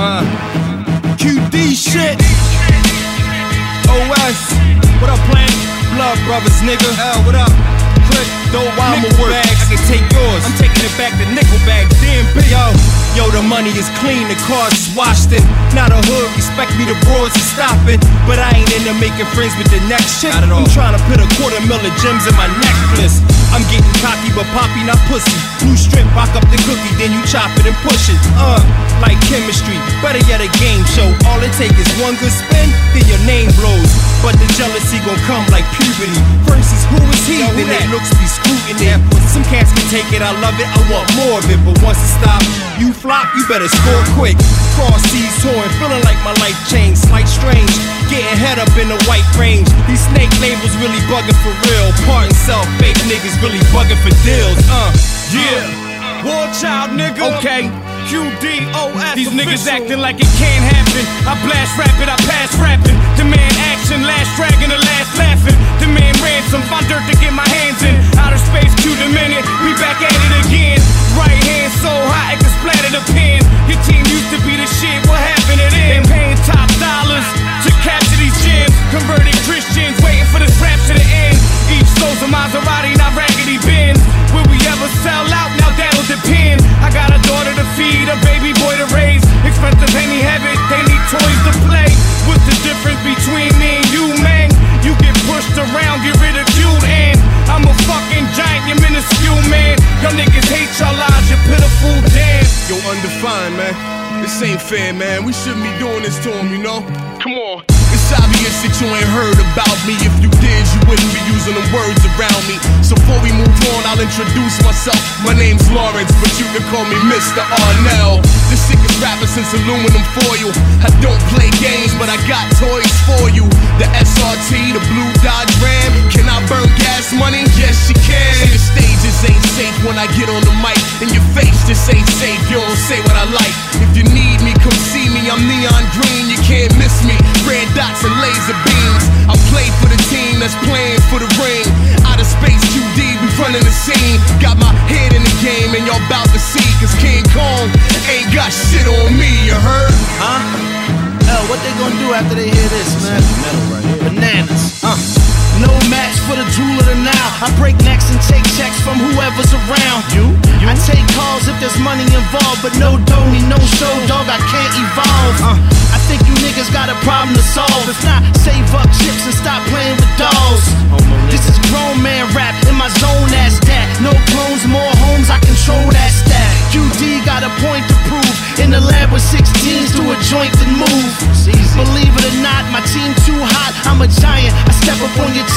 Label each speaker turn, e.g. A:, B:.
A: QD shit. OS. What up, Plan? Blood Brothers, nigga. L, what up? Click, dope, I'ma work. Bags. I can take yours. I'm taking it back to nickel bags. DMB. Yo, the money is clean, the car's washed in. Not a hood, respect me, the broads are stopping. But I ain't into making friends with the next chick. I'm trying to put $250,000 gems in my necklace. I'm getting cocky, but poppy, not pussy. Blue strip, rock up the cookie, then you chop it and push it. Like chemistry, better yet a game show. All it take is one good spin, then your name blows. But the jealousy gon' come like puberty. First is who is he, then it looks be scrutiny. Some cats can take it, I love it, I want more of it. But once it stop, you flop, you better score quick. Cross seas torn, feeling like my life changed. Slight strange, getting head up in the white range. These snake labels really bugging for real. Part and self, fake niggas really bugging for deals. Yeah, war child nigga. Okay. QDOS. These niggas acting like it can't happen. I blast rapping, I pass rapping. Demand action, last dragging, the last laughing. Demand ransom, find dirt to get my hands in. Outer space, Q the minute, we back at it again. Right hand so hot it can splatter the pen. Your team used to be the shit, what happened to them? They paying top dollars to capture these gems. Converted Christians, waiting for this rap to the end. Each soul's a Maserati, not raggedy Benz. Will we ever sell out? Now that'll depend. I got a daughter to feed, a baby boy to raise. Expensive any habit, they need toys to play. What's the difference between me and you, man? You get pushed around, get ridiculed, and I'm a fucking giant, you're minuscule, man. Y'all niggas hate y'all lives, you pitiful, damn.
B: Yo, Undefined, man. This ain't fair, man. We shouldn't be doing this to him, you know? Come on. It's obvious that you ain't heard about me. If you did, you wouldn't be using them words around me. So before we move on, I'll introduce myself. My name's Lawrence, but you can call me Mr. Arnell. The sickest rapper since aluminum foil. I don't play games, but I got toys for you. The SRT, the blue Dodge Ram. Can I burn gas money? Yes, you can. The stages ain't safe when I get on the mic. In your face, this ain't safe. You don't say what I like. If you need me, come see me. I'm neon green, you can't miss me. Red dots and laser beams. I play for the team that's playing for the ring. Out of space, QD, we running the scene. Got my head in the game and y'all bout to see. Cause King Kong ain't got shit on me, you heard?
C: What they gonna do after they hear this, man? Bananas, No match for the jewel of the Nile. I break necks and take checks from whoever's around. You? I take calls if there's money involved, but no dough, need no show, dog, I can't evolve. I think you niggas got a problem to solve. If not, save up chips and stop playing with dolls. This is grown man rap, in my zone, that's that. No clones, more homes, I control that stat. QD got a point to prove. In the lab with 16s, do a joint and move. Believe it or not, my team too hot, I'm a giant. I step up on your